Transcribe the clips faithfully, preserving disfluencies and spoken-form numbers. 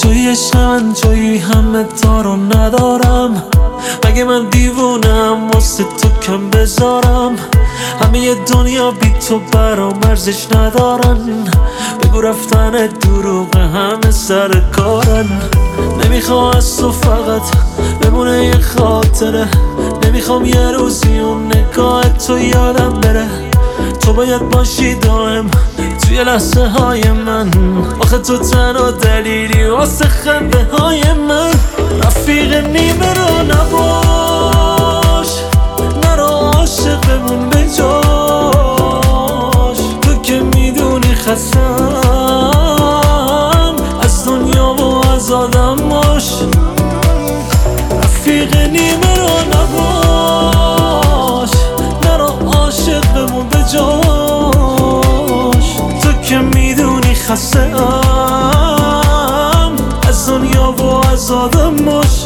جایی عشق من، جایی همه دارو ندارم. مگه من دیوونم واسه تو کم بذارم؟ همه دنیا بی تو برام ارزش ندارن. بگو رفتن دروغ همه سر کارن. نمیخوام از تو فقط بمونه یه خاطره، نمیخوام یه روزی اون نگاه تو یادم بره. تو باید باشی دائم توی لحظه های من، آخه تو تنها دلیلی واسه خنده های من. رفیق نیمه رو نباش، نرو عاشق بمون به جاش. تو که میدونی خستم از دنیا و از آدم باش. رفیق نیمه رو نباش، نرو عاشق بمون به جاش. تو که میدونی خستم از دنیا و از آدم باش.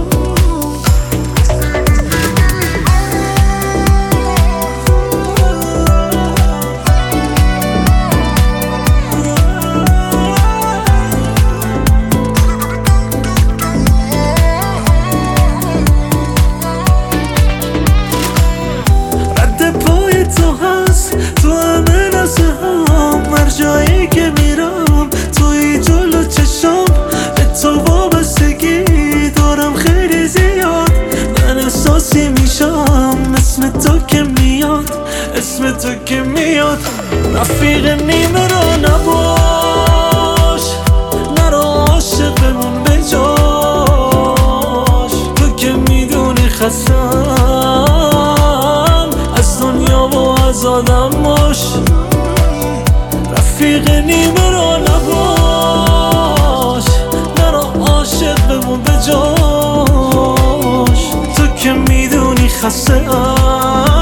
جایی که میرم توی جلو چشم، به تو وابستگی دارم خیلی زیاد. من احساسی میشم اسم تو که میاد، اسم تو که میاد. رفیق نیمه رو نباش، نرو عاشق بمون به جاش. تو که میدونی خستم از دنیا و از آدم باش. رفیق نیمه رو نباش، نرو عاشق بمون به جاش. تو که میدونی خستم